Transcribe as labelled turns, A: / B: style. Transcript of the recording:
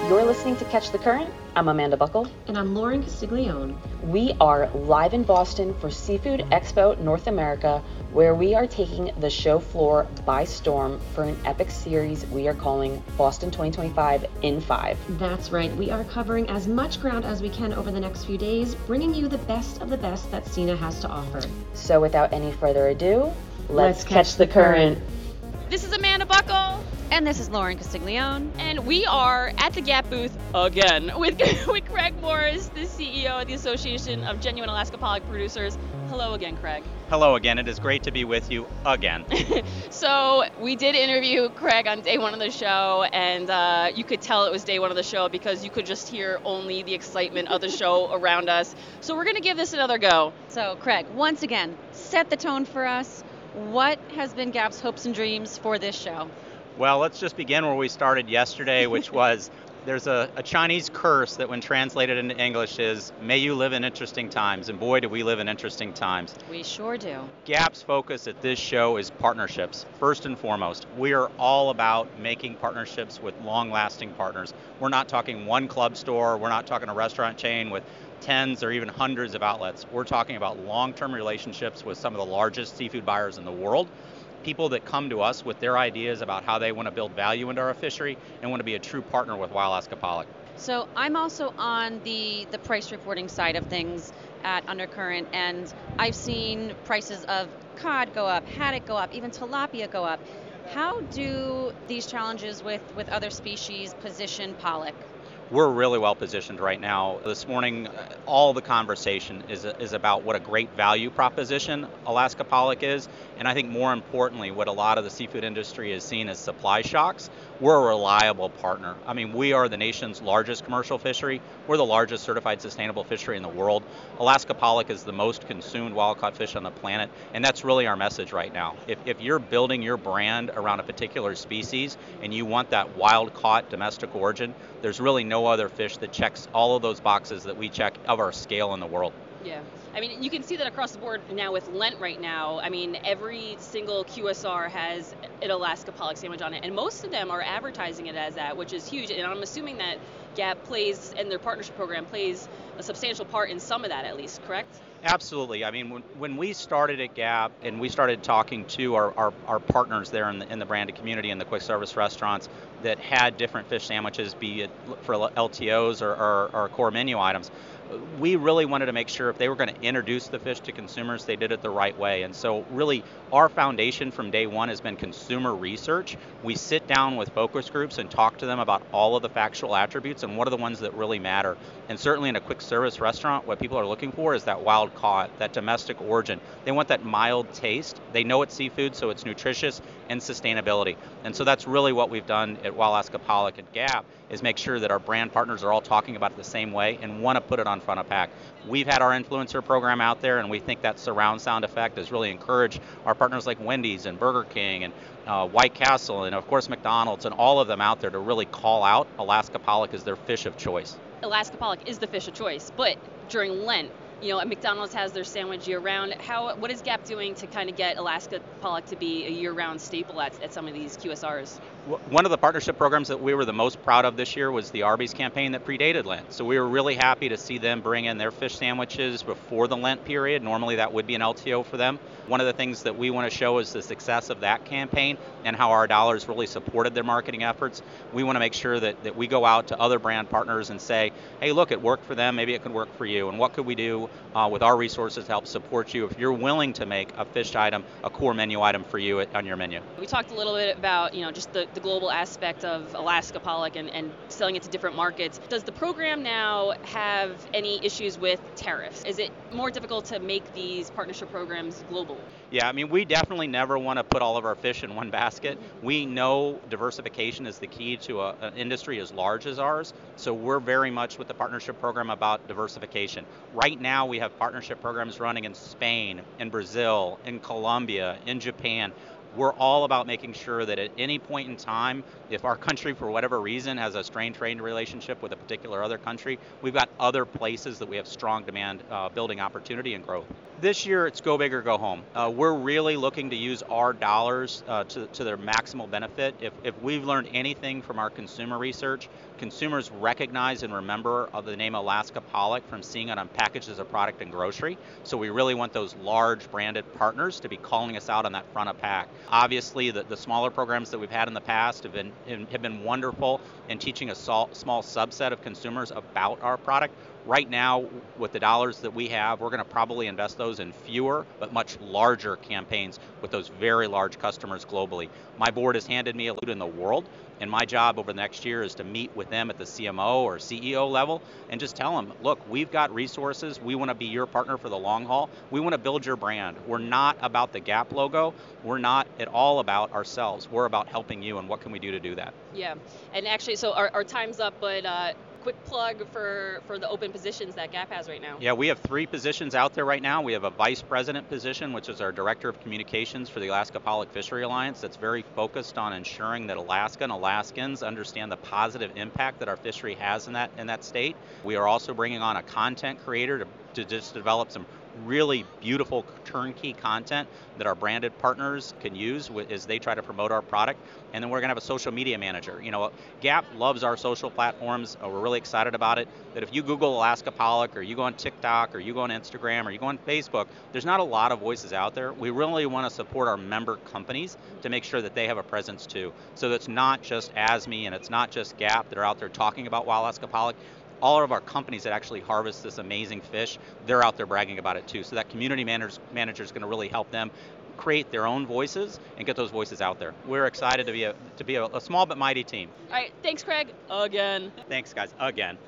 A: You're listening to Catch the Current. I'm Amanda Buckle.
B: And I'm Lauren Castiglione.
A: We are live in Boston for Seafood Expo North America, where we are taking the show floor by storm for an epic series we are calling Boston 2025 in 5.
B: That's right. We are covering as much ground as we can over the next few days, bringing you the best of the best that SENA has to offer.
A: So without any further ado, let's catch the current.
C: This is Amanda Buckle.
D: And this is Lauren Castiglione.
C: And we are at the Gap booth again with Craig Morris, the CEO of the Association of Genuine Alaska Pollock Producers. Hello again, Craig.
E: Hello again. It is great to be with you again.
C: So we did interview Craig on day one of the show, and you could tell it was day one of the show because you could just hear only the excitement of the show around us. So we're going to give this another go.
D: So, Craig, once again, set the tone for us. What has been Gap's hopes and dreams for this show?
E: Well, let's just begin where we started yesterday, which was there's a Chinese curse that when translated into English is, may you live in interesting times. And boy, do we live in interesting times.
D: We sure do.
E: Gap's focus at this show is partnerships, first and foremost. We are all about making partnerships with long-lasting partners. We're not talking one club store. We're not talking a restaurant chain with tens or even hundreds of outlets. We're talking about long-term relationships with some of the largest seafood buyers in the world. People that come to us with their ideas about how they want to build value into our fishery and want to be a true partner with Wild Alaska Pollock.
D: So I'm also on the price reporting side of things at Undercurrent, and I've seen prices of cod go up, haddock go up, even tilapia go up. How do these challenges with other species position pollock?
E: We're really well positioned right now. This morning, all the conversation is about what a great value proposition Alaska pollock is, and I think more importantly, what a lot of the seafood industry is seen as supply shocks. We're a reliable partner. I mean, we are the nation's largest commercial fishery. We're the largest certified sustainable fishery in the world. Alaska pollock is the most consumed wild-caught fish on the planet, and that's really our message right now. If you're building your brand around a particular species and you want that wild-caught domestic origin, there's really no other fish that checks all of those boxes that we check of our scale in the world.
C: Yeah. I mean, you can see that across the board now with Lent right now. I mean, every single QSR has an Alaska pollock sandwich on it, and most of them are advertising it as that, which is huge. And I'm assuming that Gap plays, and their partnership program plays a substantial part in some of that at least, correct?
E: Absolutely. I mean, when we started at Gap and we started talking to our partners there in the branded community and the quick service restaurants that had different fish sandwiches, be it for LTOs or core menu items, we really wanted to make sure if they were going to introduce the fish to consumers, they did it the right way. And so really our foundation from day one has been consumer research. We sit down with focus groups and talk to them about all of the factual attributes and what are the ones that really matter. And certainly in a quick service restaurant, what people are looking for is that wild caught, that domestic origin. They want that mild taste. They know it's seafood, so it's nutritious, and sustainability. And so that's really what we've done at Wild Alaska Pollock and Gap, is make sure that our brand partners are all talking about it the same way and want to put it on front of pack. We've had our influencer program out there, and we think that surround sound effect has really encouraged our partners like Wendy's and Burger King and White Castle and, of course, McDonald's and all of them out there to really call out Alaska pollock as their fish of choice.
C: Alaska pollock is the fish of choice, but during Lent, you know, McDonald's has their sandwich year-round. What is Gap doing to kind of get Alaska pollock to be a year-round staple at some of these QSRs?
E: One of the partnership programs that we were the most proud of this year was the Arby's campaign that predated Lent. So we were really happy to see them bring in their fish sandwiches before the Lent period. Normally that would be an LTO for them. One of the things that we want to show is the success of that campaign and how our dollars really supported their marketing efforts. We want to make sure that we go out to other brand partners and say, hey, look, it worked for them, maybe it could work for you. And what could we do with our resources to help support you if you're willing to make a fish item a core menu item for you on your menu?
C: We talked a little bit about, you know, just the global aspect of Alaska pollock and selling it to different markets. Does the program now have any issues with tariffs? Is it more difficult to make these partnership programs global?
E: Yeah, I mean, we definitely never want to put all of our fish in one basket. We know diversification is the key to an industry as large as ours, so we're very much with the partnership program about diversification. Right now, we have partnership programs running in Spain, in Brazil, in Colombia, in Japan. we're all about making sure that at any point in time, if our country for whatever reason has a strained trade relationship with a particular other country, we've got other places that we have strong demand building opportunity and growth. This year, it's go big or go home. We're really looking to use our dollars to their maximal benefit. If we've learned anything from our consumer research, consumers recognize and remember the name Alaska Pollock from seeing it on packages of product in grocery. So we really want those large branded partners to be calling us out on that front of pack. Obviously, the smaller programs that we've had in the past have been wonderful in teaching a small subset of consumers about our product. Right now, with the dollars that we have, we're going to probably invest those in fewer but much larger campaigns with those very large customers globally. My board has handed me a lead in the world, and my job over the next year is to meet with them at the CMO or CEO level and just tell them, look, we've got resources. We want to be your partner for the long haul. We want to build your brand. We're not about the Gap logo. We're not at all about ourselves. We're about helping you, and what can we do to do that?
C: Yeah, and actually, so our time's up, but quick plug for the open positions that Gap has right now.
E: Yeah, we have 3 positions out there right now. We have a vice president position, which is our director of communications for the Alaska Pollock Fishery Alliance. That's very focused on ensuring that Alaska and Alaskans understand the positive impact that our fishery has in that state. We are also bringing on a content creator to just develop some really beautiful turnkey content that our branded partners can use as they try to promote our product. And then we're going to have a social media manager. You know, Gap loves our social platforms. We're really excited about it. That if you Google Alaska Pollock, or you go on TikTok, or you go on Instagram, or you go on Facebook, there's not a lot of voices out there. We really want to support our member companies to make sure that they have a presence too. So that's not just ASME and it's not just Gap that are out there talking about Wild Alaska Pollock. All of our companies that actually harvest this amazing fish, they're out there bragging about it too. So that community manager is going to really help them create their own voices and get those voices out there. We're excited to be a small but mighty team.
C: All right, thanks, Craig. Again.
E: Thanks, guys. Again.